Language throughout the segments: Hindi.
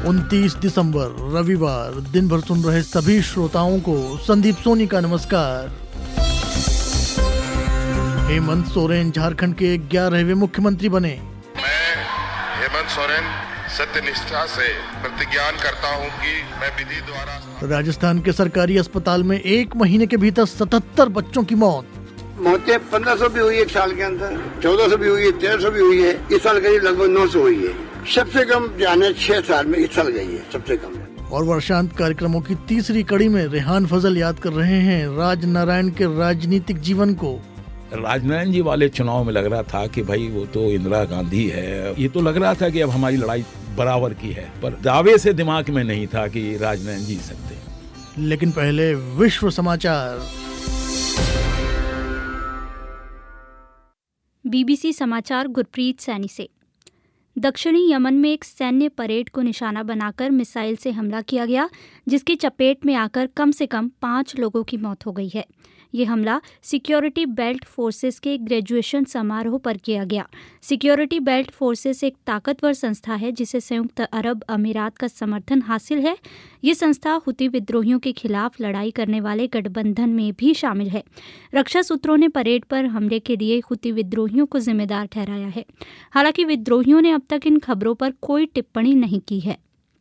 29 दिसंबर रविवार दिन भर सुन रहे सभी श्रोताओं को संदीप सोनी का नमस्कार। हेमंत सोरेन झारखंड के 11वें मुख्यमंत्री बने। मैं हेमंत सोरेन सत्यनिष्ठा से प्रतिज्ञान करता हूं कि मैं विधि द्वारा। राजस्थान के सरकारी अस्पताल में 1 महीने के भीतर 77 बच्चों की मौत। मौतें 1500 भी हुई है एक साल के अंदर, 1400 भी हुई है, 1300 भी हुई है। इस साल करीब लगभग 900 हुई है। सबसे कम जाने 6 साल में इस साल गई है, सबसे कम है। और वर्षांत कार्यक्रमों की तीसरी कड़ी में रेहान फजल याद कर रहे हैं राजनारायण के राजनीतिक जीवन को। राजनारायण जी वाले चुनाव में लग रहा था कि भाई वो तो इंदिरा गांधी है, ये तो लग रहा था कि अब हमारी लड़ाई बराबर की है, पर दावे से दिमाग में नहीं था कि राजनारायण जीत सकते। लेकिन पहले विश्व समाचार। बीबीसी समाचार गुरप्रीत सैनी से। दक्षिणी यमन में एक सैन्य परेड को निशाना बनाकर मिसाइल से हमला किया गया, जिसकी चपेट में आकर कम से कम 5 लोगों की मौत हो गई है। ये हमला सिक्योरिटी बेल्ट फोर्सेस के ग्रेजुएशन समारोह पर किया गया। सिक्योरिटी बेल्ट फोर्सेस एक ताकतवर संस्था है जिसे संयुक्त अरब अमीरात का समर्थन हासिल है। ये संस्था हुती विद्रोहियों के खिलाफ लड़ाई करने वाले गठबंधन में भी शामिल है। रक्षा सूत्रों ने परेड पर हमले के लिए हुती विद्रोहियों को जिम्मेदार ठहराया है। हालांकि विद्रोहियों ने अब तक इन खबरों पर कोई टिप्पणी नहीं की है।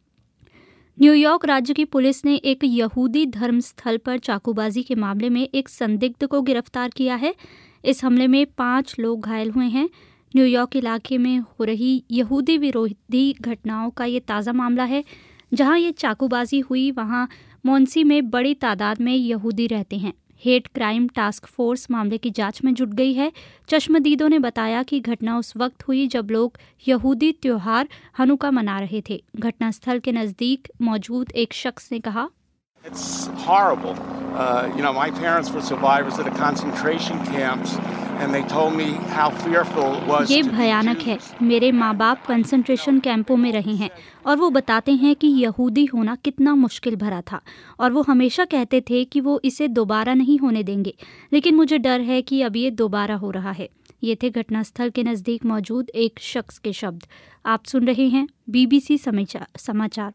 न्यूयॉर्क राज्य की पुलिस ने एक यहूदी धर्मस्थल पर चाकूबाजी के मामले में एक संदिग्ध को गिरफ्तार किया है। इस हमले में 5 लोग घायल हुए हैं। न्यूयॉर्क इलाके में हो रही यहूदी विरोधी घटनाओं का ये ताज़ा मामला है। जहां ये चाकूबाजी हुई वहां मोन्सी में बड़ी तादाद में यहूदी रहते हैं। हेट क्राइम टास्क फोर्स मामले की जांच में जुट गई है। चश्मदीदों ने बताया कि घटना उस वक्त हुई जब लोग यहूदी त्योहार हनुका मना रहे थे। घटनास्थल के नज़दीक मौजूद एक शख्स ने कहा, It's horrible. My parents were survivors at a concentration camps, and they told me how fearful it was. ये भयानक है। मेरे माँ बाप कंसंट्रेशन कैंपों में रहे हैं और वो बताते हैं कि यहूदी होना कितना मुश्किल भरा था, और वो हमेशा कहते थे कि वो इसे दोबारा नहीं होने देंगे। लेकिन मुझे डर है कि अब ये दोबारा हो रहा है। ये थे घटनास्थल के नज़दीक मौजूद एक शख्स के शब्द। आप सुन रहे हैं बीबीसी समाचार।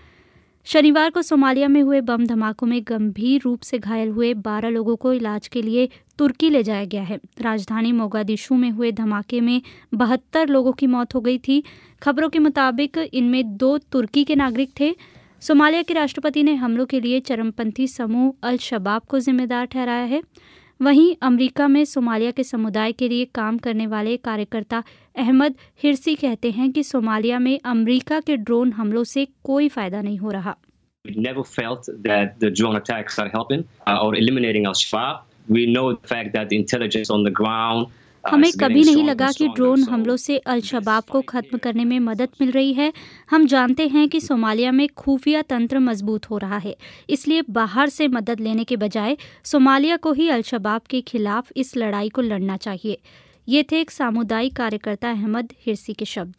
शनिवार को सोमालिया में हुए बम धमाकों में गंभीर रूप से घायल हुए 12 लोगों को इलाज के लिए तुर्की ले जाया गया है। राजधानी मोगादिशु में हुए धमाके में 72 लोगों की मौत हो गई थी। खबरों के मुताबिक इनमें 2 तुर्की के नागरिक थे। सोमालिया के राष्ट्रपति ने हमलों के लिए चरमपंथी समूह अल शबाब को जिम्मेदार ठहराया है। वहीं अमेरिका में सोमालिया के समुदाय के लिए काम करने वाले कार्यकर्ता अहमद हिरसी कहते हैं कि सोमालिया में अमेरिका के ड्रोन हमलों से कोई फायदा नहीं हो रहा। We never felt that the drone attacks are helping or eliminating al-Shabaab. We know the fact that the intelligence on the ground. हमें कभी नहीं लगा कि ड्रोन हमलों से अल शबाब को खत्म करने में मदद मिल रही है। हम जानते हैं कि सोमालिया में खुफिया तंत्र मजबूत हो रहा है, इसलिए बाहर से मदद लेने के बजाय सोमालिया को ही अल शबाब के खिलाफ इस लड़ाई को लड़ना चाहिए। ये थे एक सामुदायिक कार्यकर्ता अहमद हिरसी के शब्द।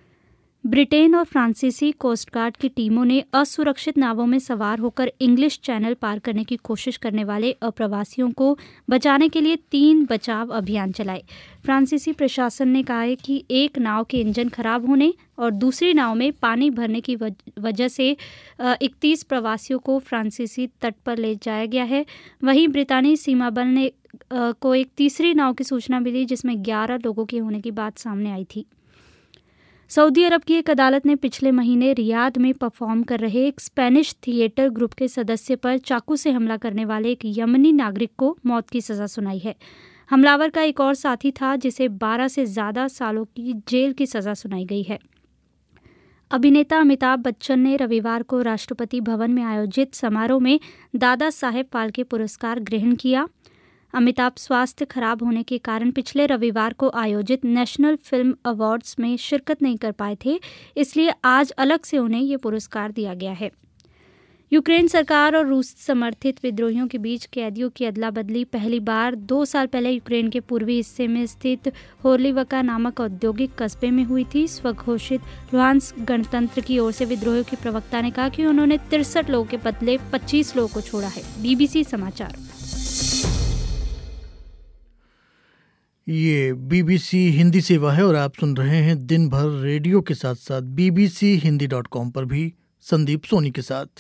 ब्रिटेन और फ्रांसीसी कोस्ट गार्ड की टीमों ने असुरक्षित नावों में सवार होकर इंग्लिश चैनल पार करने की कोशिश करने वाले अप्रवासियों को बचाने के लिए 3 बचाव अभियान चलाए। फ्रांसीसी प्रशासन ने कहा है कि एक नाव के इंजन खराब होने और दूसरी नाव में पानी भरने की वजह से 31 प्रवासियों को फ्रांसीसी तट पर ले जाया गया है। वहीं ब्रितानी सीमा बल ने को एक तीसरी नाव की सूचना मिली जिसमें 11 लोगों के होने की बात सामने आई थी। सऊदी अरब की एक अदालत ने पिछले महीने रियाद में परफॉर्म कर रहे एक स्पेनिश थिएटर ग्रुप के सदस्य पर चाकू से हमला करने वाले एक यमनी नागरिक को मौत की सज़ा सुनाई है। हमलावर का एक और साथी था जिसे 12 से ज़्यादा सालों की जेल की सज़ा सुनाई गई है। अभिनेता अमिताभ बच्चन ने रविवार को राष्ट्रपति भवन में आयोजित समारोह में दादा साहेब फाल्के पुरस्कार ग्रहण किया। अमिताभ स्वास्थ्य खराब होने के कारण पिछले रविवार को आयोजित नेशनल फिल्म अवार्ड्स में शिरकत नहीं कर पाए थे, इसलिए आज अलग से उन्हें ये पुरस्कार दिया गया है। यूक्रेन सरकार और रूस समर्थित विद्रोहियों के बीच कैदियों की अदला बदली पहली बार 2 साल पहले यूक्रेन के पूर्वी हिस्से में स्थित होर्लिवका नामक औद्योगिक कस्बे में हुई थी। स्वघोषित लुहांस्क गणतंत्र की ओर से विद्रोहियों के प्रवक्ता ने कहा कि उन्होंने 63 लोगों के बदले 25 लोगों को छोड़ा है। बीबीसी समाचार। ये BBC हिंदी सेवा है और आप सुन रहे हैं दिन भर रेडियो के साथ साथ bbchindi.com पर भी संदीप सोनी के साथ।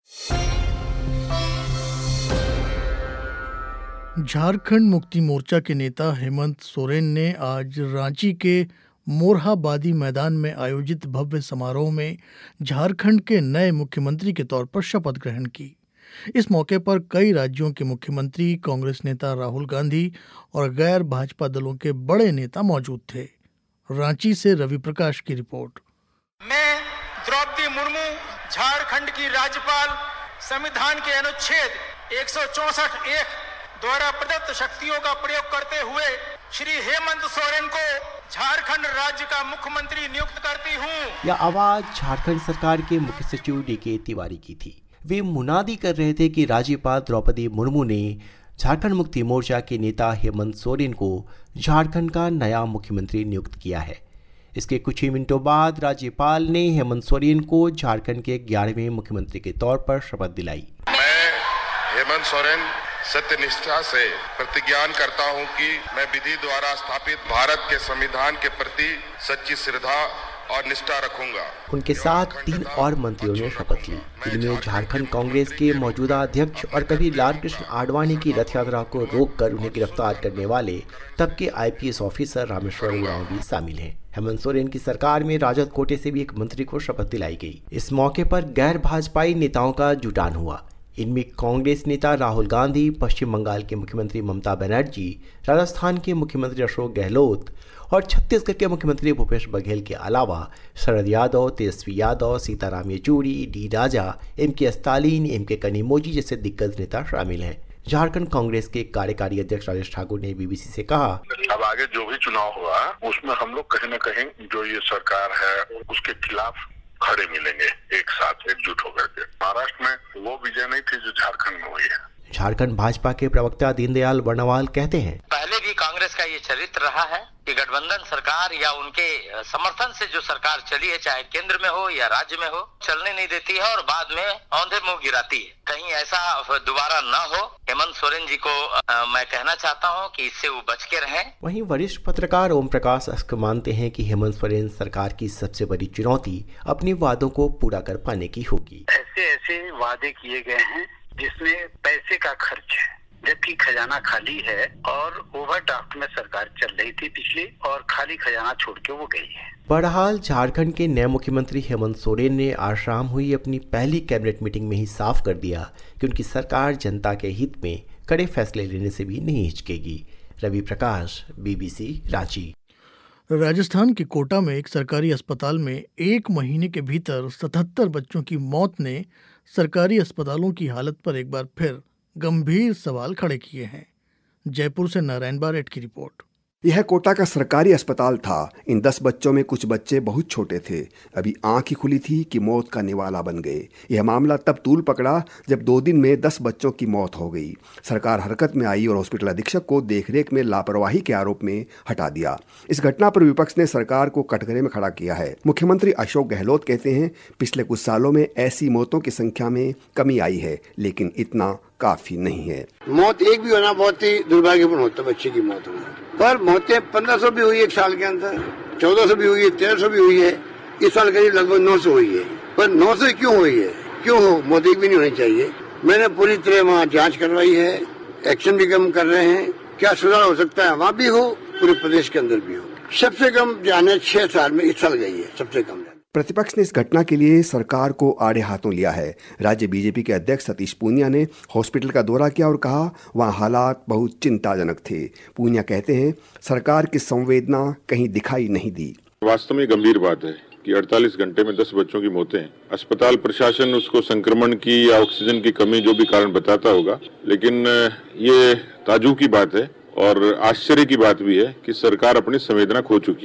झारखंड मुक्ति मोर्चा के नेता हेमंत सोरेन ने आज रांची के मोरहाबादी मैदान में आयोजित भव्य समारोह में झारखंड के नए मुख्यमंत्री के तौर पर शपथ ग्रहण की। इस मौके पर कई राज्यों के मुख्यमंत्री, कांग्रेस नेता राहुल गांधी और गैर भाजपा दलों के बड़े नेता मौजूद थे। रांची से रवि प्रकाश की रिपोर्ट। मैं द्रौपदी मुर्मू, झारखंड की राज्यपाल, संविधान के अनुच्छेद 164(1) द्वारा प्रदत्त शक्तियों का प्रयोग करते हुए श्री हेमंत सोरेन को झारखंड राज्य का मुख्यमंत्री नियुक्त करती हूँ। यह आवाज झारखंड सरकार के मुख्य सचिव DK तिवारी की थी। वे मुनादी कर रहे थे कि राज्यपाल द्रौपदी मुर्मू ने झारखंड मुक्ति मोर्चा के नेता हेमंत सोरेन को झारखंड का नया मुख्यमंत्री नियुक्त किया है। इसके कुछ ही मिनटों बाद राज्यपाल ने हेमंत सोरेन को झारखंड के 11वें मुख्यमंत्री के तौर पर शपथ दिलाई। मैं हेमंत सोरेन सत्यनिष्ठा से प्रतिज्ञान करता हूं कि मैं विधि द्वारा स्थापित भारत के संविधान के प्रति सच्ची श्रद्धा और निष्ठा रखूंगा। उनके साथ 3 और मंत्रियों ने शपथ ली। इनमें झारखंड कांग्रेस के मौजूदा अध्यक्ष और कभी लालकृष्ण आडवाणी की रथ यात्रा को रोककर उन्हें गिरफ्तार करने वाले तब के IPS ऑफिसर रामेश्वर उरांव भी शामिल हैं। हेमंत सोरेन की सरकार में राजद कोटे से भी एक मंत्री को शपथ दिलाई गई। इस मौके पर गैर भाजपाई नेताओं का जुटान हुआ। इनमें कांग्रेस नेता राहुल गांधी, पश्चिम बंगाल के मुख्यमंत्री ममता बनर्जी, राजस्थान के मुख्यमंत्री अशोक गहलोत और छत्तीसगढ़ के मुख्यमंत्री भूपेश बघेल के अलावा Sharad Yadav, Tejashwi Yadav, Sitaram Yechury, D Raja, MK Stalin, MK Kanimozhi जैसे दिग्गज नेता शामिल हैं। झारखंड कांग्रेस के कार्यकारी अध्यक्ष राजेश ठाकुर ने BBC से कहा, अब आगे जो भी चुनाव होगा उसमें हम लोग कहीं न कहीं जो ये सरकार है उसके खिलाफ खड़े मिलेंगे, एक साथ एकजुट होकर के। महाराष्ट्र में वो विजय नहीं थी जो झारखंड में हुई है। झारखंड भाजपा के प्रवक्ता दीनदयाल वर्णवाल कहते हैं, पहले भी कांग्रेस का ये चरित्र रहा है कि गठबंधन सरकार या उनके समर्थन से जो सरकार चली है, चाहे केंद्र में हो या राज्य में हो, चलने नहीं देती है और बाद में औंधे मुंह गिराती है। कहीं ऐसा दोबारा न हो। हेमंत सोरेन जी को मैं कहना चाहता हूं कि इससे वो बच के रहें। वहीं वरिष्ठ पत्रकार ओम प्रकाश अस्क मानते हैं कि हेमंत सोरेन सरकार की सबसे बड़ी चुनौती अपने वादों को पूरा कर पाने की होगी। ऐसे वादे किए गए हैं जिसमें पैसे का खर्च है, जबकि खजाना खाली है और ओवरड्राफ्ट में सरकार चल रही थी पिछली, और खाली खजाना छोड़ के वो गई है। बहरहाल झारखंड के नए मुख्यमंत्री हेमंत सोरेन ने आज शाम हुई अपनी पहली कैबिनेट मीटिंग में ही साफ कर दिया कि उनकी सरकार जनता के हित में कड़े फैसले लेने से भी नहीं हिचकेगी। रवि प्रकाश, BBC, रांची। राजस्थान के कोटा में एक सरकारी अस्पताल में 1 महीने के भीतर 77 बच्चों की मौत ने सरकारी अस्पतालों की हालत पर एक बार फिर गंभीर सवाल खड़े किए हैं। जयपुर से नारायण बारेट की रिपोर्ट। यह कोटा का सरकारी अस्पताल था। इन 10 बच्चों में कुछ बच्चे बहुत छोटे थे, अभी आंख ही खुली थी कि मौत का निवाला बन गए। यह मामला तब तूल पकड़ा जब 2 दिन में 10 बच्चों की मौत हो गई। सरकार हरकत में आई और हॉस्पिटल अधीक्षक को देखरेख में लापरवाही के आरोप में हटा दिया। इस घटना पर विपक्ष ने सरकार को कटघरे में खड़ा किया है। मुख्यमंत्री अशोक गहलोत कहते हैं, पिछले कुछ सालों में ऐसी मौतों की संख्या में कमी आई है, लेकिन इतना काफी नहीं है। मौत एक भी होना बहुत ही दुर्भाग्यपूर्ण होता है, बच्चे की मौत होना। पर मौतें 1500 भी हुई 1 साल के अंदर, 1400 भी हुई है, 1300 भी हुई है। इस साल करीब लगभग 900 हुई है। पर 900 क्यों हुई है, क्यों हो, मौत एक भी नहीं होनी चाहिए। मैंने पूरी तरह वहाँ जांच करवाई है, एक्शन भी कम कर रहे हैं। क्या सुधार हो सकता है, वहाँ भी हो, पूरे प्रदेश के अंदर भी हो। सबसे कम जाने 6 साल में इस साल गई है, सबसे कम। प्रतिपक्ष ने इस घटना के लिए सरकार को आड़े हाथों लिया है। राज्य बीजेपी के अध्यक्ष सतीश पूनिया ने हॉस्पिटल का दौरा किया और कहा वहां हालात बहुत चिंताजनक थे। पूनिया कहते हैं, सरकार की संवेदना कहीं दिखाई नहीं दी। वास्तव में गंभीर बात है कि 48 घंटे में 10 बच्चों की मौतें हैं। अस्पताल प्रशासन उसको संक्रमण की या ऑक्सीजन की कमी जो भी कारण बताता होगा, लेकिन ये ताज्जुब की बात है और आश्चर्य की बात भी है कि सरकार अपनी संवेदना खो चुकी है।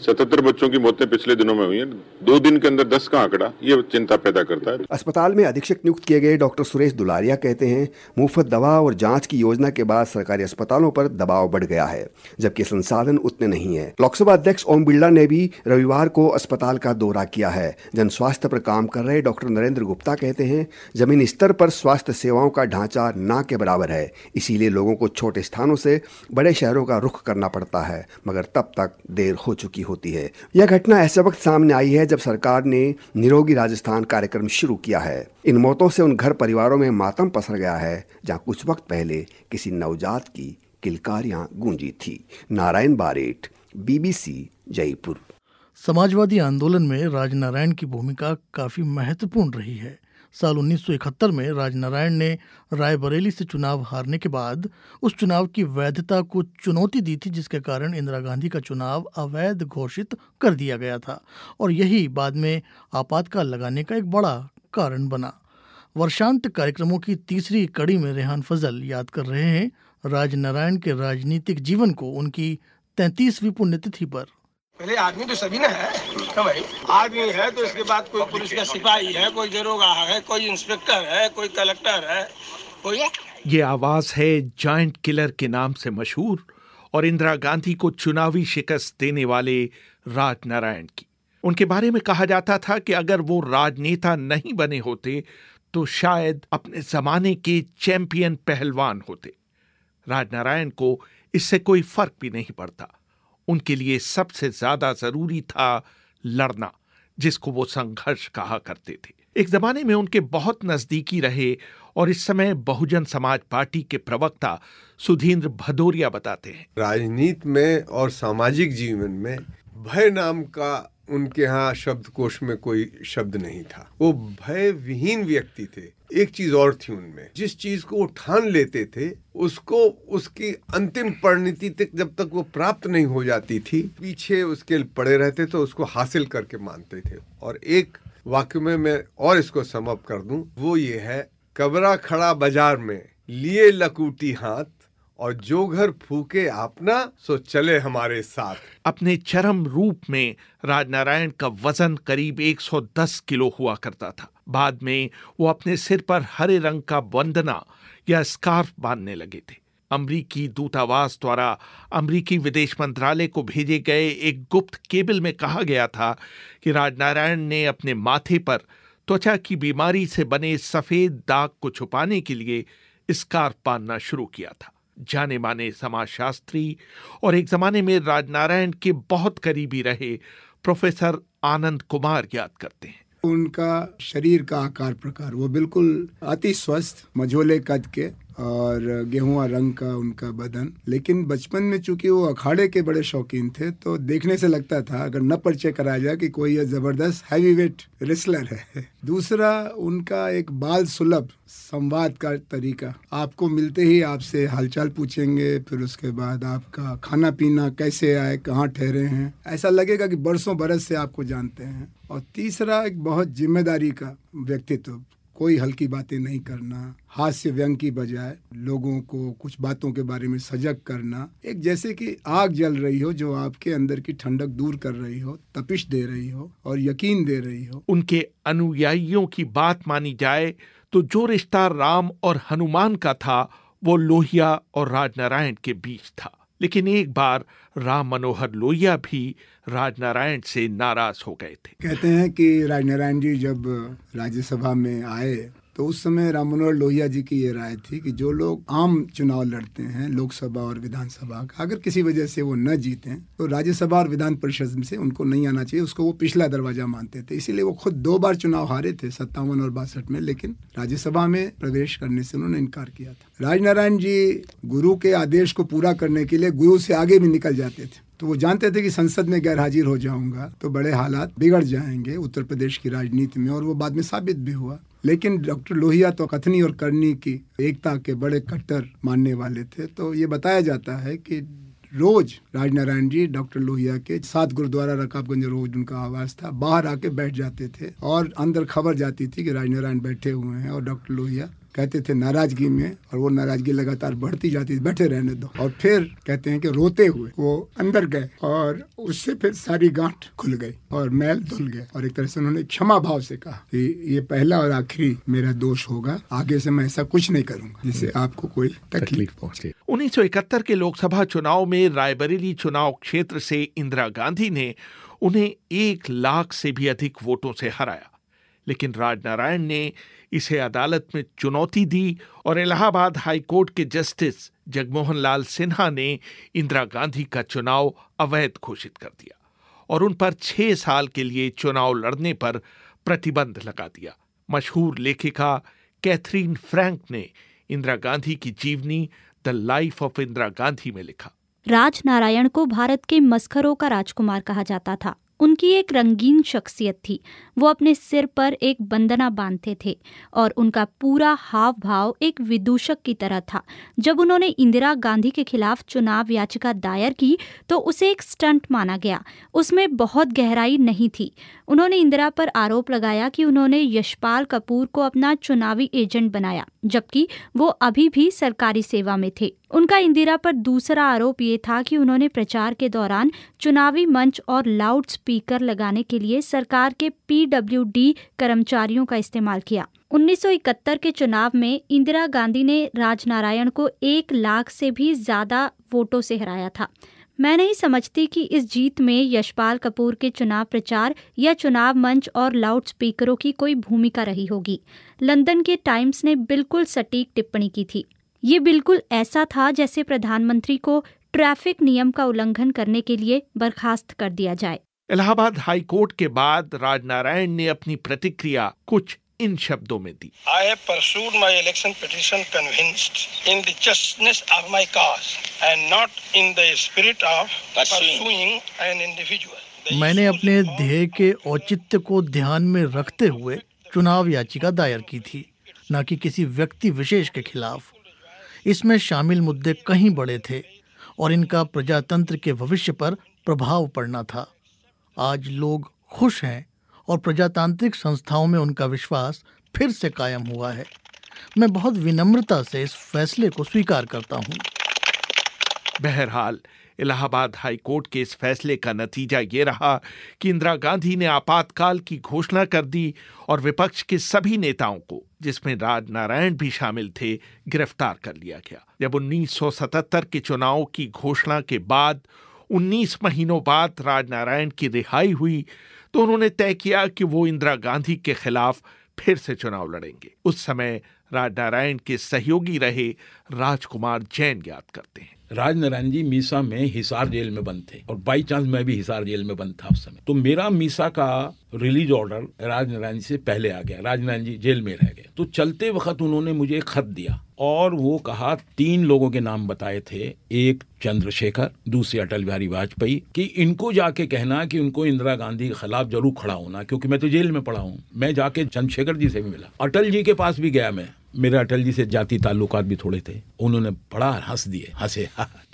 77 बच्चों की मौतें पिछले दिनों में हुई हैं। 2 दिन के अंदर 10 का आंकड़ा ये चिंता पैदा करता है। अस्पताल में अधीक्षक नियुक्त किए गए डॉक्टर सुरेश दुलारिया कहते हैं, मुफ्त दवा और जांच की योजना के बाद सरकारी अस्पतालों पर दबाव बढ़ गया है, जबकि संसाधन उतने नहीं है। लोकसभा अध्यक्ष ओम बिरला ने भी रविवार को अस्पताल का दौरा किया है। जन स्वास्थ्य पर काम कर रहे डॉक्टर नरेंद्र गुप्ता कहते हैं, जमीनी स्तर पर स्वास्थ्य सेवाओं का ढांचा ना के बराबर है, इसीलिए लोगों को छोटे स्थानों से बड़े शहरों का रुख करना पड़ता है, मगर तब तक देर हो चुकी होती है। यह घटना ऐसे वक्त सामने आई है जब सरकार ने निरोगी राजस्थान कार्यक्रम शुरू किया है। इन मौतों से उन घर परिवारों में मातम पसर गया है जहां कुछ वक्त पहले किसी नवजात की किलकारियां गूंजी थी। नारायण बारेट, BBC, जयपुर। समाजवादी आंदोलन में राजनारायण की भूमिका काफी महत्वपूर्ण रही है। साल 1971 में राजनारायण ने रायबरेली से चुनाव हारने के बाद उस चुनाव की वैधता को चुनौती दी थी, जिसके कारण इंदिरा गांधी का चुनाव अवैध घोषित कर दिया गया था और यही बाद में आपातकाल लगाने का एक बड़ा कारण बना। वर्षांत कार्यक्रमों की तीसरी कड़ी में रेहान फजल याद कर रहे हैं राजनारायण के राजनीतिक जीवन को उनकी 33वीं पुण्यतिथि पर। पहले आदमी तो सभी ना है क्या भाई? आदमी है तो इसके बाद कोई पुलिस का सिपाही है, कोई दरोगा है, कोई इंस्पेक्टर है, कोई कलेक्टर है, कोई। ये आवाज है जायंट किलर के नाम से मशहूर और इंदिरा गांधी को चुनावी शिकस्त देने वाले राजनारायण की। उनके बारे में कहा जाता था कि अगर वो राजनेता नहीं बने होते तो शायद अपने जमाने के चैंपियन पहलवान होते। राजनारायण को इससे कोई फर्क भी नहीं पड़ता। उनके लिए सबसे ज्यादा जरूरी था लड़ना, जिसको वो संघर्ष कहा करते थे। एक जमाने में उनके बहुत नजदीकी रहे और इस समय बहुजन समाज पार्टी के प्रवक्ता सुधींद्र भदौरिया बताते हैं, राजनीति में और सामाजिक जीवन में भय नाम का उनके यहाँ शब्दकोश में कोई शब्द नहीं था। वो भय विहीन व्यक्ति थे। एक चीज और थी उनमें, जिस चीज को वो ठान लेते थे उसको उसकी अंतिम परिणति तक जब तक वो प्राप्त नहीं हो जाती थी, पीछे उसके पड़े रहते तो उसको हासिल करके मानते थे। और एक वाक्य में मैं और इसको समअप कर दूं, वो ये है, कबरा खड़ा बाजार में लिए लकूटी हाथ और जो घर फूके अपना सो चले हमारे साथ। अपने चरम रूप में राजनारायण का वजन करीब 110 किलो हुआ करता था। बाद में वो अपने सिर पर हरे रंग का बंदना या स्कार्फ बांधने लगे थे। अमरीकी दूतावास द्वारा अमरीकी विदेश मंत्रालय को भेजे गए एक गुप्त केबल में कहा गया था कि राजनारायण ने अपने माथे पर त्वचा की बीमारी से बने सफेद दाग को छुपाने के लिए स्कार्फ बांधना शुरू किया था। जाने माने समाजशास्त्री और एक जमाने में राजनारायण के बहुत करीबी रहे प्रोफेसर आनंद कुमार याद करते हैं, उनका शरीर का आकार प्रकार वो बिल्कुल अति स्वस्थ, मझोले कद के और गेहुआ रंग का उनका बदन। लेकिन बचपन में चूंकि वो अखाड़े के बड़े शौकीन थे तो देखने से लगता था अगर न परिचय कराया जाए कि कोई ये जबरदस्त हैवीवेट रेसलर है। दूसरा, उनका एक बाल सुलभ संवाद का तरीका, आपको मिलते ही आपसे हालचाल पूछेंगे, फिर उसके बाद आपका खाना पीना कैसे आए, कहाँ ठहरे हैं, ऐसा लगेगा कि बरसों बरस से आपको जानते हैं। और तीसरा, एक बहुत जिम्मेदारी का व्यक्तित्व, कोई हल्की बातें नहीं करना, हास्य व्यंग की बजाय लोगों को कुछ बातों के बारे में सजग करना, एक जैसे कि आग जल रही हो जो आपके अंदर की ठंडक दूर कर रही हो, तपिश दे रही हो और यकीन दे रही हो। उनके अनुयायियों की बात मानी जाए तो जो रिश्ता राम और हनुमान का था वो लोहिया और राजनारायण के बीच था। लेकिन एक बार राम मनोहर लोहिया भी राजनारायण से नाराज हो गए थे। कहते हैं कि राजनारायण जी जब राज्यसभा में आए तो उस समय राम मनोहर लोहिया जी की ये राय थी कि जो लोग आम चुनाव लड़ते हैं लोकसभा और विधानसभा का, अगर किसी वजह से वो न जीतें तो राज्यसभा और विधान परिषद से उनको नहीं आना चाहिए, उसको वो पिछला दरवाजा मानते थे। इसीलिए वो खुद 2 बार चुनाव हारे थे, 57 और 62 में, लेकिन राज्यसभा में प्रवेश करने से उन्होंने इनकार किया था। राजनारायण जी गुरु के आदेश को पूरा करने के लिए गुरु से आगे भी निकल जाते थे। तो वो जानते थे कि संसद में गैर हाजिर हो जाऊंगा तो बड़े हालात बिगड़ जाएंगे उत्तर प्रदेश की राजनीति में, और वो बाद में साबित भी हुआ। लेकिन डॉक्टर लोहिया तो कथनी और करनी की एकता के बड़े कट्टर मानने वाले थे। तो ये बताया जाता है कि रोज राजनारायण जी डॉक्टर लोहिया के साथ गुरुद्वारा रकाबगंज रोज उनका आवास था, बाहर आके बैठ जाते थे और अंदर खबर जाती थी कि राजनारायण बैठे हुए हैं और डॉक्टर लोहिया कहते थे नाराजगी में, और वो नाराजगी लगातार बढ़ती जाती, बैठे रहने दो। और फिर कहते हैं कि रोते हुए वो अंदर गए और उससे फिर सारी गांठ खुल गई और मैल धुल गए, और एक तरह से उन्होंने क्षमा भाव से कहा कि ये पहला और आखिरी मेरा दोष होगा, आगे से मैं ऐसा कुछ नहीं करूंगा जिससे आपको कोई तकलीफ पहुंचे। 1971 के लोकसभा चुनाव में रायबरेली चुनाव क्षेत्र से इंदिरा गांधी ने उन्हें 1 लाख से भी अधिक वोटों से हराया, लेकिन राजनारायण ने इसे अदालत में चुनौती दी और इलाहाबाद हाई कोर्ट के जस्टिस जगमोहन लाल सिन्हा ने इंदिरा गांधी का चुनाव अवैध घोषित कर दिया और उन पर 6 साल के लिए चुनाव लड़ने पर प्रतिबंध लगा दिया। मशहूर लेखिका कैथरीन फ्रैंक ने इंदिरा गांधी की जीवनी the life of Indira Gandhi में लिखा, राजनारायण को भारत के मस्खरों का राजकुमार कहा जाता था। उनकी एक रंगीन शख्सियत थी। वो अपने सिर पर एक बंदना बांधते थे और उनका पूरा हाव भाव एक विदूषक की तरह था। जब उन्होंने इंदिरा गांधी के खिलाफ चुनाव याचिका दायर की तो उसे एक स्टंट माना गया। उसमें बहुत गहराई नहीं थी। उन्होंने इंदिरा पर आरोप लगाया कि उन्होंने यशपाल कपूर को अपना चुनावी एजेंट बनाया, जबकि वो अभी भी सरकारी सेवा में थे। उनका इंदिरा पर दूसरा आरोप ये था कि उन्होंने प्रचार के दौरान चुनावी मंच और लाउड स्पीकर लगाने के लिए सरकार के PWD कर्मचारियों का इस्तेमाल किया। 1971 के चुनाव में इंदिरा गांधी ने राजनारायण को 1 लाख से भी ज्यादा वोटों से हराया था। मैं नहीं समझती कि इस जीत में यशपाल कपूर के चुनाव प्रचार या चुनाव मंच और लाउड स्पीकरों की कोई भूमिका रही होगी। लंदन के टाइम्स ने बिल्कुल सटीक टिप्पणी की थी। ये बिल्कुल ऐसा था जैसे प्रधानमंत्री को ट्रैफिक नियम का उल्लंघन करने के लिए बर्खास्त कर दिया जाए। इलाहाबाद हाई कोर्ट के बाद राजनारायण ने अपनी प्रतिक्रिया कुछ इन शब्दों में दी। I have pursued my election petition convinced in the justness of my cause and not in the spirit of pursuing an individual. मैंने अपने ध्येय के औचित्य को ध्यान में रखते हुए चुनाव याचिका दायर की थी, न कि किसी व्यक्ति विशेष के खिलाफ। इसमें शामिल मुद्दे कहीं बड़े थे और इनका प्रजातंत्र के भविष्य पर प्रभाव पड़ना था। आज लोग खुश हैं और प्रजातांत्रिक संस्थाओं में उनका विश्वास फिर से कायम हुआ है। मैं बहुत विनम्रता से इस फैसले को स्वीकार करता हूँ। बहरहाल इलाहाबाद हाई कोर्ट के इस फैसले का नतीजा ये रहा कि इंदिरा गांधी ने आपातकाल की घोषणा कर दी और विपक्ष के सभी नेताओं को, जिसमें राजनारायण भी शामिल थे, गिरफ्तार कर लिया गया। जब 1977 के चुनाव की घोषणा के बाद 19 महीनों बाद राजनारायण की रिहाई हुई तो उन्होंने तय किया कि वो इंदिरा गांधी के खिलाफ फिर से चुनाव लड़ेंगे। उस समय राजनारायण के सहयोगी रहे राजकुमार जैन याद करते हैं। राजनारायण जी मीसा में हिसार जेल में बंद थे और बाई चांस मैं भी हिसार जेल में बंद था उस समय। तो मेरा मीसा का रिलीज ऑर्डर राजनारायण जी से पहले आ गया। राजनारायण जी जेल में रह गए तो चलते वक्त उन्होंने मुझे खत दिया और वो कहा 3 लोगों के नाम बताए थे, एक चंद्रशेखर, दूसरे अटल बिहारी वाजपेयी, कि इनको जाके कहना कि उनको इंदिरा गांधी के खिलाफ जरूर खड़ा होना, क्योंकि मैं तो जेल में पड़ा हूँ। मैं जाके चंद्रशेखर जी से भी मिला, अटल जी के पास भी गया मैं। मेरे अटल जी से जाति ताल्लुकात भी थोड़े थे। उन्होंने बड़ा हंसे।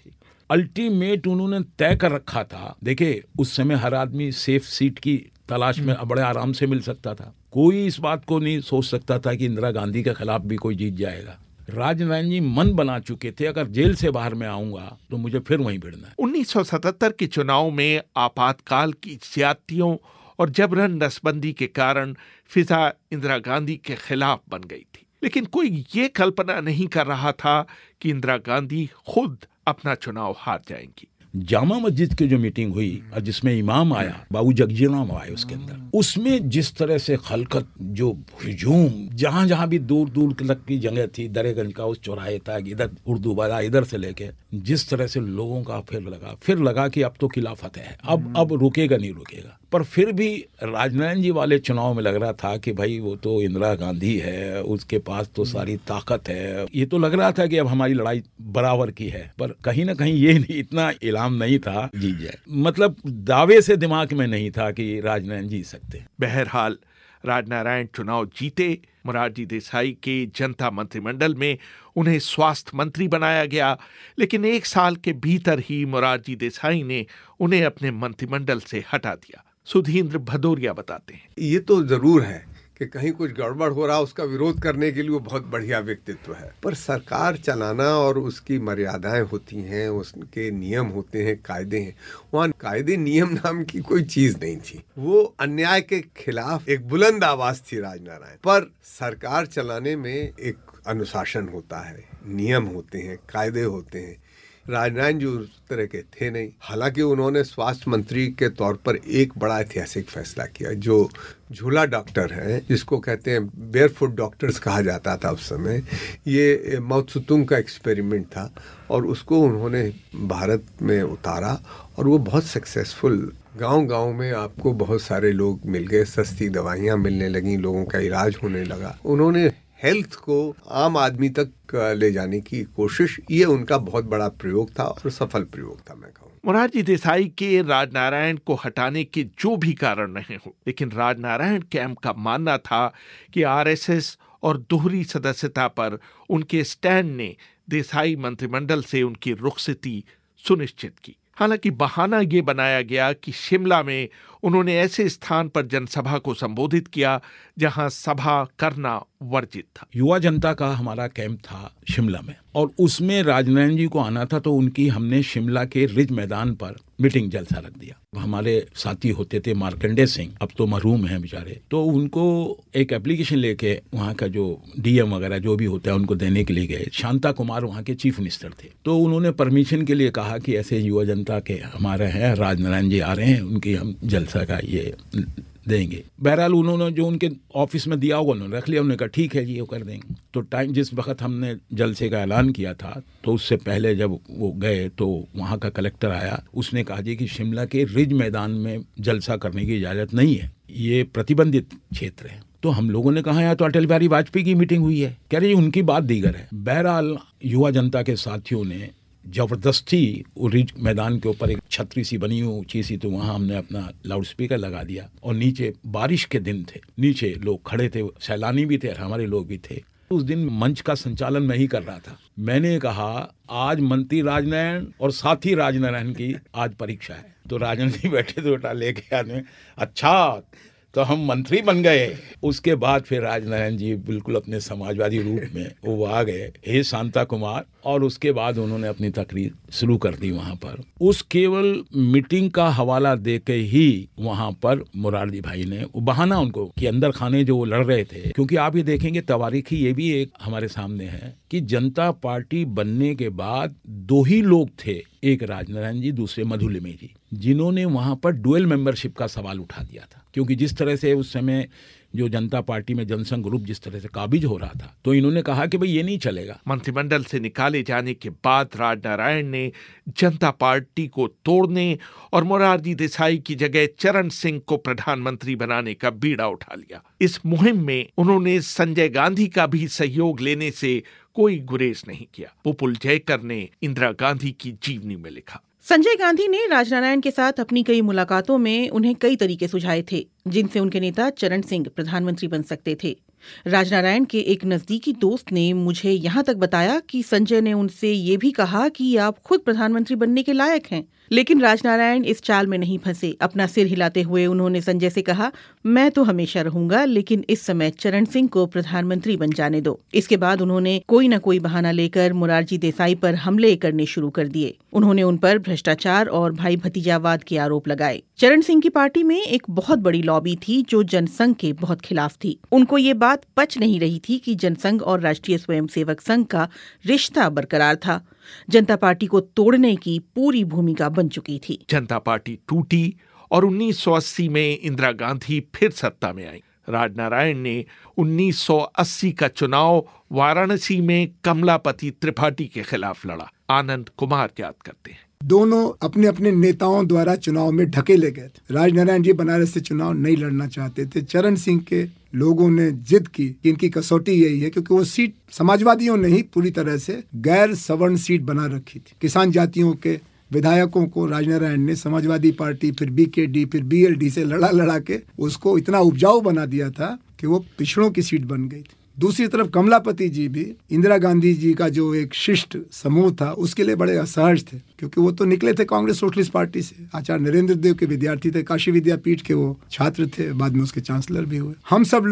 अल्टीमेट उन्होंने तय कर रखा था। देखिए उस समय हर आदमी सेफ सीट की तलाश में बड़े आराम से मिल सकता था। कोई इस बात को नहीं सोच सकता था कि इंदिरा गांधी के खिलाफ भी कोई जीत जाएगा। राजनारायण जी मन बना चुके थे, अगर जेल से बाहर में आऊंगा तो मुझे फिर वहीं भिड़ना है। 1977 के चुनाव में आपातकाल की ज्यादतियों और जबरन नसबंदी के कारण फिजा इंदिरा गांधी के खिलाफ बन गई थी, लेकिन कोई ये कल्पना नहीं कर रहा था कि इंदिरा गांधी खुद अपना चुनाव हार जाएंगी। जामा मस्जिद की जो मीटिंग हुई और जिसमें इमाम आया, बाबू जगजीराम आए उसके अंदर, उसमें जिस तरह से खलकत, जो हुजूम, जहां जहां भी दूर दूर तक की जगह थी, दरेगंज का उस चौराहे तक, इधर उर्दू बाजार इधर से लेके, जिस तरह से लोगों का फिर लगा कि अब तो खिलाफत है, अब रुकेगा नहीं रुकेगा। पर फिर भी राजनारायण जी वाले चुनाव में लग रहा था कि भाई वो तो इंदिरा गांधी है, उसके पास तो सारी ताकत है। ये तो लग रहा था कि अब हमारी लड़ाई बराबर की है, पर कहीं ना कहीं ये इतना इल्हाम नहीं था जीत जाए। मतलब दावे से दिमाग में नहीं था कि राजनारायण जीत सकते। बहरहाल राजनारायण चुनाव जीते। मोरारजी देसाई के जनता मंत्रिमंडल में उन्हें स्वास्थ्य मंत्री बनाया गया, लेकिन 1 साल के भीतर ही मोरारजी देसाई ने उन्हें अपने मंत्रिमंडल से हटा दिया। सुधींद्र भदौरिया बताते हैं। ये तो जरूर है कि कहीं कुछ गड़बड़ हो रहा, उसका विरोध करने के लिए वो बहुत बढ़िया व्यक्तित्व है। पर सरकार चलाना और उसकी मर्यादाएं होती हैं, उसके नियम होते हैं, कायदे हैं। वहाँ कायदे नियम नाम की कोई चीज नहीं थी। वो अन्याय के खिलाफ एक बुलंद आवाज थी राजनारायण। पर सरकार चलाने में एक अनुशासन होता है, नियम होते हैं, कायदे होते हैं। राजनारायण जी उस तरह के थे नहीं। हालांकि उन्होंने स्वास्थ्य मंत्री के तौर पर एक बड़ा ऐतिहासिक फैसला किया। जो झूला डॉक्टर हैं, जिसको कहते हैं बेयरफुट डॉक्टर्स कहा जाता था उस समय, ये माओ त्से-तुंग का एक्सपेरिमेंट था और उसको उन्होंने भारत में उतारा और वो बहुत सक्सेसफुल। गांव-गांव में आपको बहुत सारे लोग मिल गए, सस्ती दवाइयाँ मिलने लगी, लोगों का इलाज होने लगा। उन्होंने हेल्थ को आम आदमी तक ले जाने की कोशिश, ये उनका बहुत बड़ा प्रयोग था और सफल प्रयोग था। मैं कहूँ मोरारजी देसाई के राजनारायण को हटाने के जो भी कारण रहे हो, लेकिन राजनारायण कैंप का मानना था कि आरएसएस और दोहरी सदस्यता पर उनके स्टैंड ने देसाई मंत्रिमंडल से उनकी रुखसती सुनिश्चित की। हालांकि बहाना ये बनाया गया कि शिमला में उन्होंने ऐसे स्थान पर जनसभा को संबोधित किया जहां सभा करना वर्जित था। युवा जनता का हमारा कैंप था शिमला में और उसमें राजनारायण जी को आना था, तो उनकी हमने शिमला के रिज मैदान पर मीटिंग जलसा रख दिया। हमारे साथी होते थे मार्कंडे सिंह, अब तो मरहूम हैं बेचारे, तो उनको एक एप्लीकेशन लेके वहाँ का जो डीएम वगैरह जो भी होता है उनको देने के लिए गए। शांता कुमार वहाँ के चीफ मिनिस्टर थे, तो उन्होंने परमिशन के लिए कहा कि ऐसे युवा जनता के हमारे हैं, राजनारायण जी आ रहे हैं, उनकी हम जलसा का ये देंगे। बहरहाल उन्होंने जो उनके ऑफिस में दिया होगा उन्होंने रख लिया। उन्होंने कहा ठीक है जी, वो कर देंगे। तो टाइम जिस वक्त हमने जलसे का ऐलान किया था, तो उससे पहले जब वो गए तो वहाँ का कलेक्टर आया, उसने कहा जी कि शिमला के रिज मैदान में जलसा करने की इजाज़त नहीं है, ये प्रतिबंधित क्षेत्र है। तो हम लोगों ने कहा यार तो अटल बिहारी वाजपेयी की मीटिंग हुई है, कह रहे उनकी बात दीगर है। बहरहाल युवा जनता के साथियों ने जबरदस्ती रिज मैदान के ऊपर एक छतरी सी बनी हुई ऊंची सी, तो वहां हमने अपना लाउड स्पीकर लगा दिया और नीचे बारिश के दिन थे, नीचे लोग खड़े थे, सैलानी भी थे और हमारे लोग भी थे। उस दिन मंच का संचालन मैं ही कर रहा था। मैंने कहा आज मंत्री राजनारायण और साथी राजनारायण की आज परीक्षा है। तो राजन जी बैठे थे, उठा लेके आने, अच्छा तो हम मंत्री बन गए। उसके बाद फिर राजनारायण जी बिल्कुल अपने समाजवादी रूप में वो आ गए, हे शांता कुमार, और उसके बाद उन्होंने अपनी तकरीर शुरू कर दी वहाँ पर। उस केवल मीटिंग का हवाला देके ही वहाँ पर मोरारजी भाई ने बहाना उनको कि अंदर खाने जो वो लड़ रहे थे, क्योंकि आप ये देखेंगे तवारीखी ये भी एक हमारे सामने है कि जनता पार्टी बनने के बाद दो ही लोग थे, एक राजनारायण जी, दूसरे मधुलिमी जी, जिन्होंने वहां पर डुअल मेंबरशिप का सवाल उठा दिया था। क्योंकि जिस तरह से उस समय जो जनता पार्टी में जनसंघ ग्रुप जिस तरह से काबिज हो रहा था, तो इन्होंने कहा कि भाई ये नहीं चलेगा। मंत्रिमंडल से निकाले जाने के बाद राजनारायण ने जनता पार्टी को तोड़ने और मोरारजी देसाई की जगह चरण सिंह को प्रधानमंत्री बनाने का बीड़ा उठा लिया। इस मुहिम में उन्होंने संजय गांधी का भी सहयोग लेने से कोई गुरेज नहीं किया। पुपुल जयकर ने इंदिरा गांधी की जीवनी में लिखा, संजय गांधी ने राजनारायण के साथ अपनी कई मुलाकातों में उन्हें कई तरीके सुझाए थे जिनसे उनके नेता चरण सिंह प्रधानमंत्री बन सकते थे। राजनारायण के एक नजदीकी दोस्त ने मुझे यहाँ तक बताया कि संजय ने उनसे ये भी कहा कि आप खुद प्रधानमंत्री बनने के लायक हैं। लेकिन राजनारायण इस चाल में नहीं फंसे। अपना सिर हिलाते हुए उन्होंने संजय से कहा, मैं तो हमेशा रहूंगा, लेकिन इस समय चरण सिंह को प्रधानमंत्री बन जाने दो। इसके बाद उन्होंने कोई न कोई बहाना लेकर मोरारजी देसाई पर हमले करने शुरू कर दिए। उन्होंने उन पर भ्रष्टाचार और भाई भतीजावाद के आरोप लगाए। चरण सिंह की पार्टी में एक बहुत बड़ी लॉबी थी जो जनसंघ के बहुत खिलाफ थी। उनको ये बात पच नहीं रही थी कि जनसंघ और राष्ट्रीय स्वयंसेवक संघ का रिश्ता बरकरार था। जनता पार्टी को तोड़ने की पूरी भूमिका बन चुकी थी। जनता पार्टी टूटी और 1980 में इंदिरा गांधी फिर सत्ता में आई। राजनारायण ने 1980 का चुनाव वाराणसी में कमलापति त्रिपाठी के खिलाफ लड़ा। आनंद कुमार याद करते हैं, दोनों अपने अपने नेताओं द्वारा चुनाव में ढकेले गए थे। राजनारायण जी बनारस से चुनाव नहीं लड़ना चाहते थे। चरण सिंह के लोगों ने जिद की कि इनकी कसौटी यही है, क्योंकि वो सीट समाजवादियों ने ही पूरी तरह से गैर सवर्ण सीट बना रखी थी। किसान जातियों के विधायकों को राजनारायण ने समाजवादी पार्टी, फिर बीकेडी, फिर बीएलडी से लड़ा के उसको इतना उपजाऊ बना दिया था कि वो पिछड़ों की सीट बन गई थी। दूसरी तरफ कमलापति जी भी इंदिरा गांधी जी का जो एक शिष्ट समूह था उसके लिए बड़े असहज थे, क्योंकि वो तो निकले थे कांग्रेस सोशलिस्ट पार्टी से। आचार्य नरेंद्र देव के विद्यार्थी थे, काशी विद्यापीठ के वो छात्र थे, बाद में उसके चांसलर भी हुए। हम सब लोग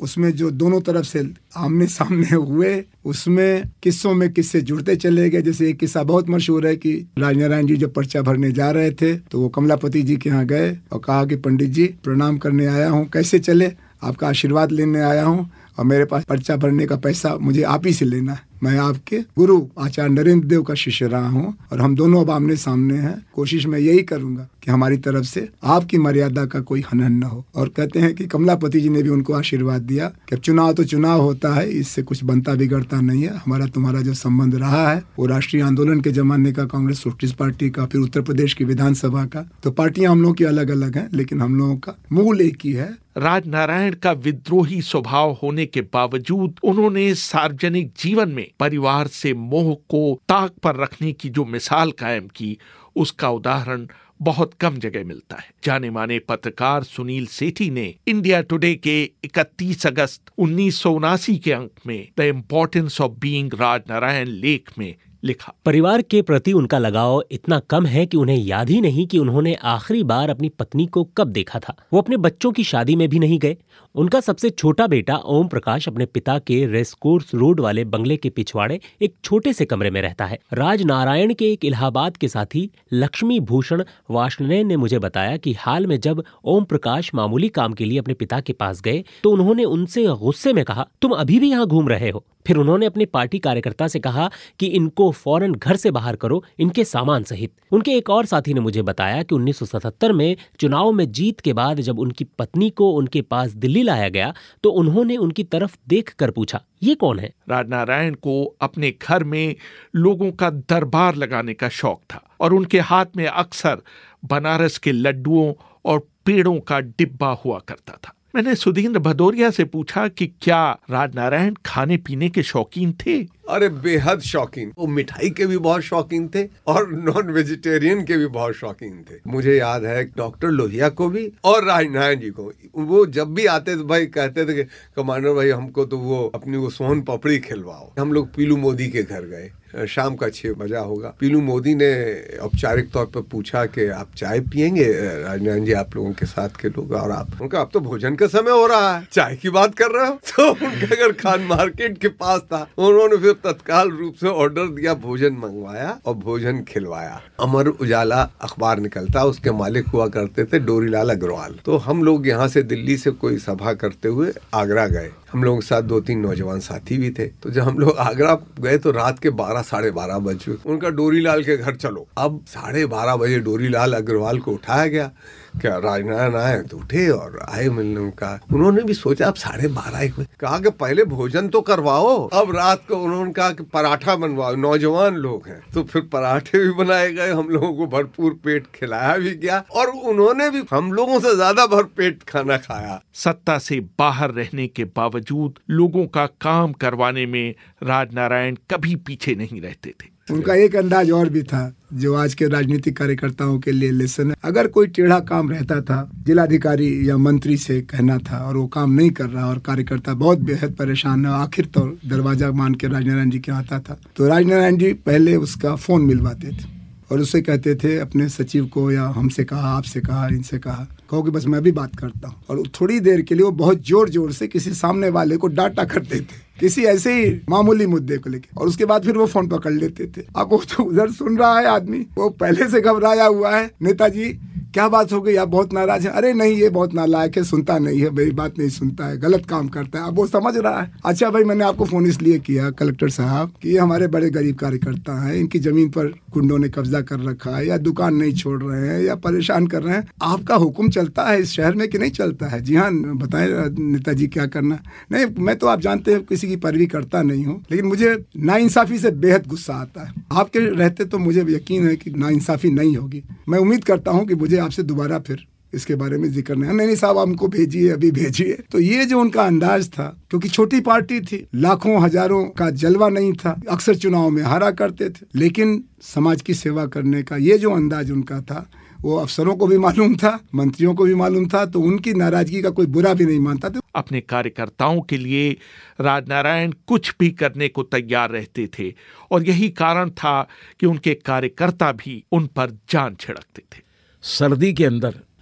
उसमें जो दोनों तरफ से आमने सामने हुए, उसमें किस्सों में किस्से जुड़ते चले गए। जैसे एक किस्सा बहुत मशहूर है कि राजनारायण जी जब पर्चा भरने जा रहे थे तो वो कमलापति जी के यहाँ गए और कहा कि पंडित जी प्रणाम करने आया हूँ, कैसे चले, आपका आशीर्वाद लेने आया हूँ और मेरे पास पर्चा भरने का पैसा मुझे आप ही से लेना है। मैं आपके गुरु आचार्य नरेंद्र देव का शिष्य रहा हूँ और हम दोनों अब आमने सामने हैं। कोशिश मैं यही करूंगा कि हमारी तरफ से आपकी मर्यादा का कोई हनन न हो। और कहते हैं कि कमलापति जी ने भी उनको आशीर्वाद दिया कि अब चुनाव तो चुनाव होता है, इससे कुछ बनता बिगड़ता नहीं है। हमारा तुम्हारा जो संबंध रहा है वो राष्ट्रीय आंदोलन के जमाने का, कांग्रेस सोशलिस्ट पार्टी का, फिर उत्तर प्रदेश की विधानसभा का। तो पार्टियां हम लोगों की अलग अलग हैं, लेकिन हम लोगों का मूल एक ही है। राजनारायण का विद्रोही स्वभाव होने के बावजूद उन्होंने सार्वजनिक जीवन में परिवार से मोह को ताक पर रखने की जो मिसाल कायम की, उसका उदाहरण बहुत कम जगह मिलता है। जाने माने पत्रकार सुनील सेठी ने इंडिया टुडे के 31 अगस्त 1979 के अंक में the importance of being Rajnarayan लेख में लिखा, परिवार के प्रति उनका लगाव इतना कम है कि उन्हें याद ही नहीं कि उन्होंने आखिरी बार अपनी पत्नी को कब देखा था। वो अपने बच्चों की शादी में भी नहीं गए। उनका सबसे छोटा बेटा ओम प्रकाश अपने पिता के रेसकोर्स रोड वाले बंगले के पिछवाड़े एक छोटे से कमरे में रहता है। राजनारायण के एक इलाहाबाद के साथी लक्ष्मी भूषण वार्ष्णेय ने मुझे बताया कि हाल में जब ओम प्रकाश मामूली काम के लिए अपने पिता के पास गए तो उन्होंने उनसे गुस्से में कहा, तुम अभी भी यहाँ घूम रहे हो। फिर उन्होंने अपने पार्टी कार्यकर्ता से कहा कि इनको फौरन घर से बाहर करो, इनके सामान सहित। उनके एक और साथी ने मुझे बताया कि 1977 में चुनाव में जीत के बाद जब उनकी पत्नी को उनके पास दिल्ली लाया गया तो उन्होंने उनकी तरफ देखकर पूछा, ये कौन है? राजनारायण को अपने घर में लोगों का दरबार लगाने का शौक था और उनके हाथ में अक्सर बनारस के लड्डुओं और पेड़ों का डिब्बा हुआ करता था। मैंने सुधींद्र भदौरिया से पूछा कि क्या राजनारायण खाने पीने के शौकीन थे? अरे बेहद शौकीन। वो मिठाई के भी बहुत शौकीन थे और नॉन वेजिटेरियन के भी बहुत शौकीन थे। मुझे याद है डॉक्टर लोहिया को भी और राजनारायण जी को, वो जब भी आते थे भाई कहते थे कि कमांडर भाई हमको तो वो अपनी वो सोन पापड़ी खिलवाओ। हम लोग पीलू मोदी के घर गए, शाम का 6 बजा होगा। पीलू मोदी ने औपचारिक तौर पर पूछा कि आप चाय पियेंगे? राजनारायण जी आप लोगों के साथ के लोग और आप, उनका अब तो भोजन का समय हो रहा है, चाय की बात कर रहे हो? तो उनका घर खान मार्केट के पास था। उन्होंने फिर तत्काल रूप से ऑर्डर दिया, भोजन मंगवाया और भोजन खिलवाया। अमर उजाला अखबार निकलता, उसके मालिक हुआ करते थे डोरीलाल अग्रवाल। तो हम लोग यहाँ से दिल्ली से कोई सभा करते हुए आगरा गए। हम लोगों के साथ 2-3 नौजवान साथी भी थे। तो जब हम लोग आगरा गए तो रात के 12-12:30 बजे उनका डोरीलाल के घर चलो। अब 12:30 बजे डोरीलाल अग्रवाल को उठाया गया। क्या राजनारायण आए? तो उठे और आए मिलने। उनका उन्होंने भी सोचा अब 12:30-1 बजे, कहा कि पहले भोजन तो करवाओ। अब रात को उन्होंने कहा कि पराठा बनवाओ, नौजवान लोग हैं। तो फिर पराठे भी बनाए गए, हम लोगों को भरपूर पेट खिलाया भी गया और उन्होंने भी हम लोगों से ज्यादा भरपेट खाना खाया। सत्ता से बाहर रहने के बावजूद लोगों का काम करवाने में राजनारायण कभी पीछे नहीं रहते थे। उनका एक अंदाज और भी था जो आज के राजनीतिक कार्यकर्ताओं के लिए लेसन है। अगर कोई टेढ़ा काम रहता था, जिलाधिकारी या मंत्री से कहना था और वो काम नहीं कर रहा और कार्यकर्ता बहुत बेहद परेशान है, आखिर तो दरवाजा मान के राजनारायण जी के आता था। तो राजनारायण जी पहले उसका फोन मिलवाते थे और उससे कहते थे अपने सचिव को या हमसे कहा, आपसे कहा, इनसे कहा, कहो कि बस मैं भी बात करता हूँ। और थोड़ी देर के लिए वो बहुत जोर जोर से किसी सामने वाले को डांटा करते थे, किसी ऐसे ही मामूली मुद्दे को लेके, और उसके बाद फिर वो फोन पकड़ लेते थे। अब वो तो उधर सुन रहा है आदमी, वो पहले से घबराया हुआ है, नेताजी क्या बात हो गई, आप बहुत नाराज हैं? अरे नहीं, ये बहुत नालायक है, सुनता नहीं है, मेरी बात नहीं सुनता है, गलत काम करता है। अब वो समझ रहा है, अच्छा भाई मैंने आपको फोन इसलिए किया कलेक्टर साहब कि ये हमारे बड़े गरीब कार्यकर्ता हैं, इनकी जमीन पर गुंडों ने कब्जा कर रखा है या दुकान नहीं छोड़ रहे हैं या परेशान कर रहे हैं, आपका हुक्म चलता है इस शहर में कि नहीं चलता है? जी हाँ बताएं नेताजी क्या करना। नहीं मैं तो आप जानते हैं किसी की पैरवी करता नहीं हूँ, लेकिन मुझे नाइंसाफी से बेहद गुस्सा आता है। आपके रहते तो मुझे यकीन है कि नाइंसाफी नहीं होगी। मैं उम्मीद करता हूँ कि मुझे आपसे दोबारा फिर इसके बारे में जिक्र नहीं साहब हमको भेजिए, अभी भेजिए। तो ये जो उनका अंदाज था, क्योंकि छोटी पार्टी थी, लाखों हजारों का जलवा नहीं था, अक्सर चुनाव में हारा करते थे, लेकिन समाज की सेवा करने का ये जो अंदाज उनका था वो अफसरों को भी मालूम था, मंत्रियों को भी मालूम था, तो उनकी नाराजगी का कोई बुरा भी नहीं मानता था। अपने कार्यकर्ताओं के लिए राजनारायण कुछ भी करने को तैयार रहते थे और यही कारण था कि उनके कार्यकर्ता भी उन पर जान छिड़कते थे। सर्दी के अंदर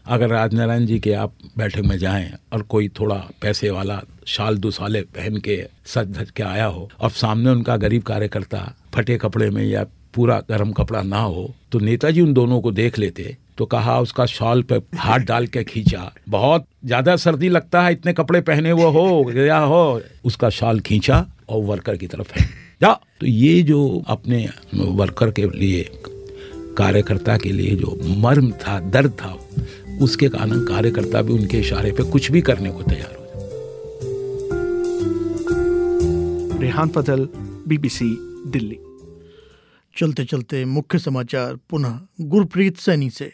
अगर राजनारायण जी के आप बैठक में जाएं और कोई थोड़ा पैसे वाला शाल दुसाले पहन के सज धज के आया हो और सामने उनका गरीब कार्यकर्ता फटे कपड़े में या पूरा गर्म कपड़ा ना हो, तो नेताजी उन दोनों को देख लेते तो कहा उसका शॉल पे हाथ डाल के खींचा, बहुत ज्यादा सर्दी लगता है इतने कपड़े पहने हुए हो गया हो, उसका शॉल खींचा और वर्कर की तरफ है जा। तो ये जो अपने वर्कर के लिए, कार्यकर्ता के लिए जो मर्म था, दर्द था, उसके कारण कार्यकर्ता भी उनके इशारे पे कुछ भी करने को तैयार हो जाए। रेहान फजल, BBC दिल्ली। चलते चलते मुख्य समाचार पुनः गुरप्रीत सैनी से।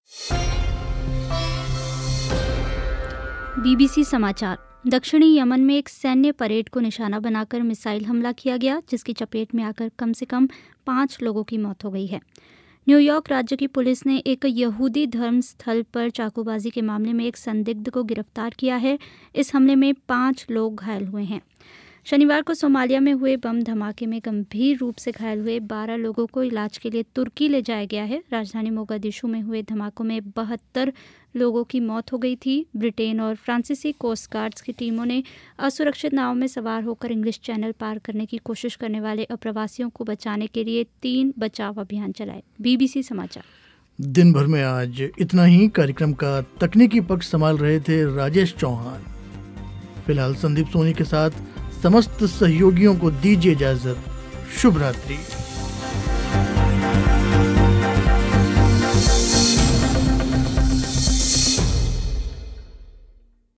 BBC समाचार। दक्षिणी यमन में एक सैन्य परेड को निशाना बनाकर मिसाइल हमला किया गया, जिसकी चपेट में आकर कम से कम 5 लोगों की मौत हो गई है। न्यूयॉर्क राज्य की पुलिस ने एक यहूदी धर्म स्थल पर चाकूबाजी के मामले में एक संदिग्ध को गिरफ्तार किया है। इस हमले में 5 लोग घायल हुए हैं। शनिवार को सोमालिया में हुए बम धमाके में गंभीर रूप से घायल हुए 12 लोगों को इलाज के लिए तुर्की ले जाया गया है। राजधानी मोगादिशु में हुए धमाकों में 72 लोगों की मौत हो गई थी। ब्रिटेन और फ्रांसीसी कोस्ट गार्ड्स की टीमों ने असुरक्षित नाव में सवार होकर इंग्लिश चैनल पार करने की कोशिश करने वाले अप्रवासियों को बचाने के लिए 3 बचाव अभियान चलाए। BBC समाचार। दिन भर में आज इतना ही। कार्यक्रम का तकनीकी पक्ष संभाल रहे थे राजेश चौहान। फिलहाल संदीप सोनी के साथ समस्त सहयोगियों को दीजिए इजाजत। शुभ रात्रि।